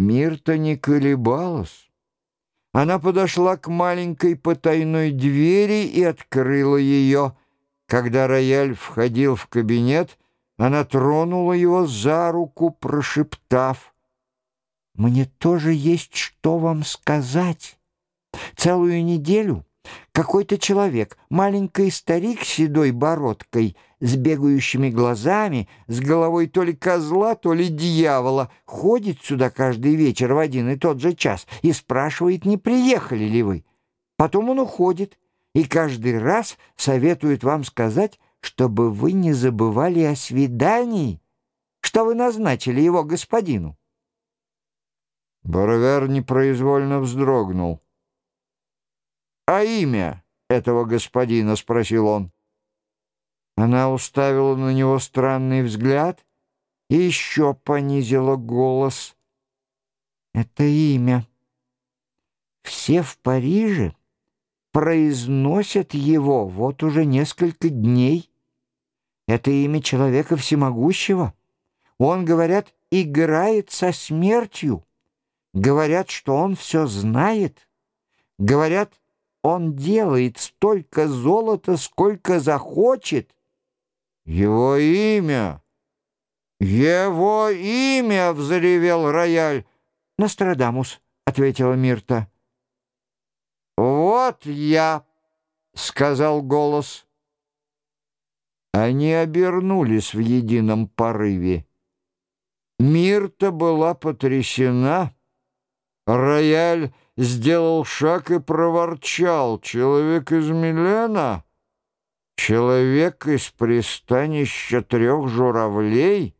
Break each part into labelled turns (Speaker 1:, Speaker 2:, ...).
Speaker 1: Мирта не колебалась. Она подошла к маленькой потайной двери и открыла ее. Когда рояль входил в кабинет, она тронула его за руку, прошептав: «Мне тоже есть что вам сказать. Целую неделю какой-то человек, маленький старик с седой бородкой, с бегающими глазами, с головой то ли козла, то ли дьявола, ходит сюда каждый вечер в один и тот же час и спрашивает, не приехали ли вы. Потом он уходит и каждый раз советует вам сказать, чтобы вы не забывали о свидании, что вы назначили его господину». Боровер непроизвольно вздрогнул. «А имя этого господина?» — спросил он. Она уставила на него странный взгляд и еще понизила голос. «Это имя. Все в Париже произносят его вот уже несколько дней. Это имя человека всемогущего. Он, говорят, играет со смертью. Говорят, что он все знает. Говорят, он делает столько золота, сколько захочет». «Его имя! Его имя!» — взревел рояль.
Speaker 2: «Нострадамус», — ответила Мирта.
Speaker 1: «Вот я!» — сказал голос. Они обернулись в едином порыве. Мирта была потрясена. Рояль сделал шаг и проворчал: «Человек из Милена? Человек из пристанища трех журавлей?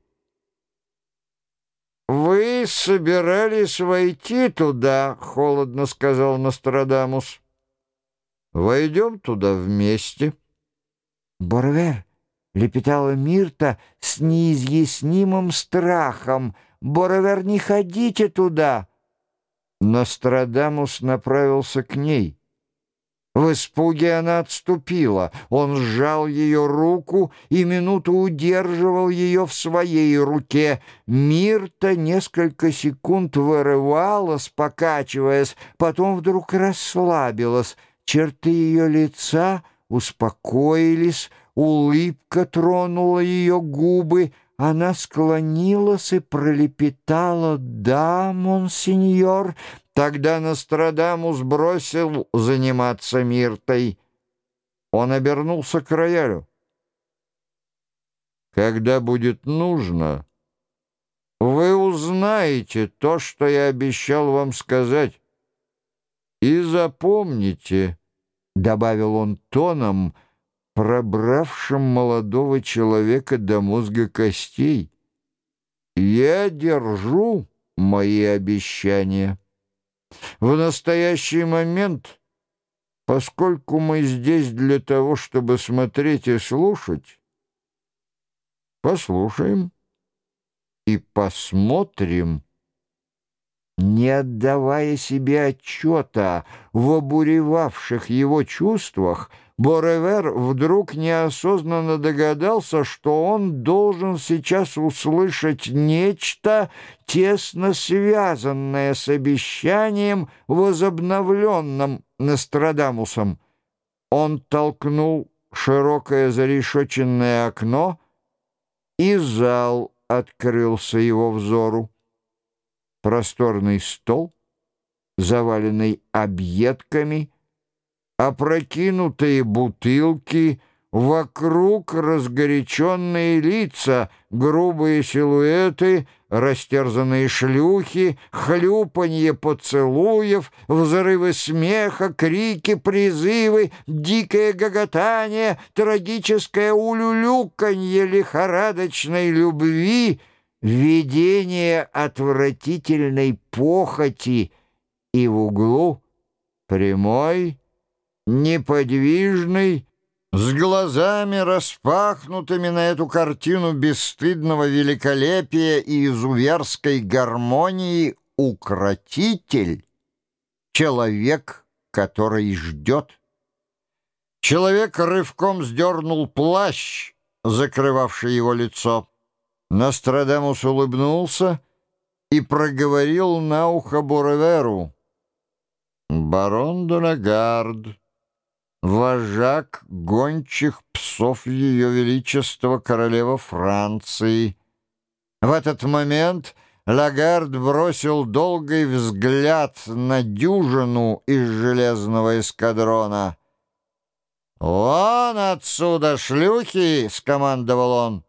Speaker 1: Вы собирались войти туда?» — холодно сказал Нострадамус. «Войдем туда вместе».
Speaker 2: «Борвер», — лепетала Мирта с неизъяснимым страхом, — «Боровер, не ходите туда!»
Speaker 1: Нострадамус направился к ней. В испуге она отступила. Он сжал ее руку и минуту удерживал ее в своей руке. Мирта несколько секунд вырывалась, покачиваясь, потом вдруг расслабилась. Черты ее лица успокоились, улыбка тронула ее губы. Она склонилась и пролепетала: «Да, монсеньор». Тогда Нострадамус бросил заниматься Миртой. Он обернулся к роялю. «Когда будет нужно, вы узнаете то, что я обещал вам сказать. И запомните», — добавил он тоном, пробравшим молодого человека до мозга костей, «я держу мои обещания. В настоящий момент, поскольку мы здесь для того, чтобы смотреть и слушать, послушаем и посмотрим». Не отдавая себе отчета в обуревавших его чувствах, Боровер вдруг неосознанно догадался, что он должен сейчас услышать нечто, тесно связанное с обещанием, возобновленным Нострадамусом. Он толкнул широкое зарешоченное окно, и зал открылся его взору. Просторный стол, заваленный объедками, опрокинутые бутылки, вокруг разгоряченные лица, грубые силуэты, растерзанные шлюхи, хлюпанье поцелуев, взрывы смеха, крики, призывы, дикое гоготание, трагическое улюлюканье лихорадочной любви, видение отвратительной похоти, и в углу прямой, неподвижный, с глазами распахнутыми на эту картину бесстыдного великолепия и изуверской гармонии, укротитель, человек, который ждет. Человек рывком сдернул плащ, закрывавший его лицо. Нострадамус улыбнулся и проговорил на ухо Буреверу: «Барон де Лагард, вожак гончих псов Ее Величества королевы Франции». В этот момент Лагард бросил долгий взгляд на дюжину из железного эскадрона. «Вон отсюда, шлюхи!» — скомандовал он.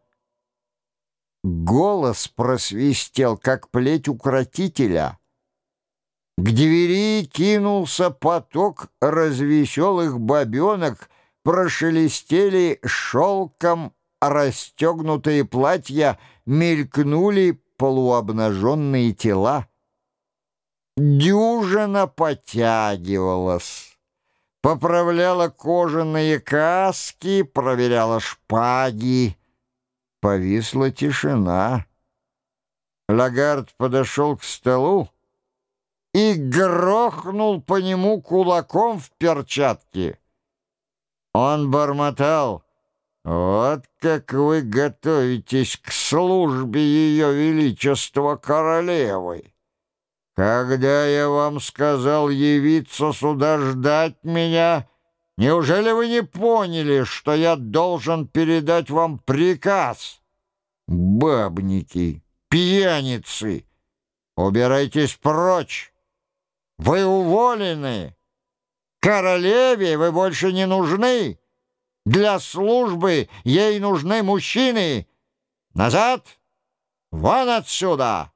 Speaker 1: Голос просвистел, как плеть укротителя. К двери кинулся поток развеселых бабенок, прошелестели шелком расстегнутые платья, мелькнули полуобнаженные тела. Дюжина потягивалась, поправляла кожаные каски, проверяла шпаги. Повисла тишина. Лагард подошел к столу и грохнул по нему кулаком в перчатке. Он бормотал: «Вот как вы готовитесь к службе Ее Величества Королевы! Когда я вам сказал явиться сюда ждать меня, неужели вы не поняли, что я должен передать вам приказ? Бабники, пьяницы, убирайтесь прочь! Вы уволены! Королеве вы больше не нужны! Для службы ей нужны мужчины! Назад! Вон отсюда!»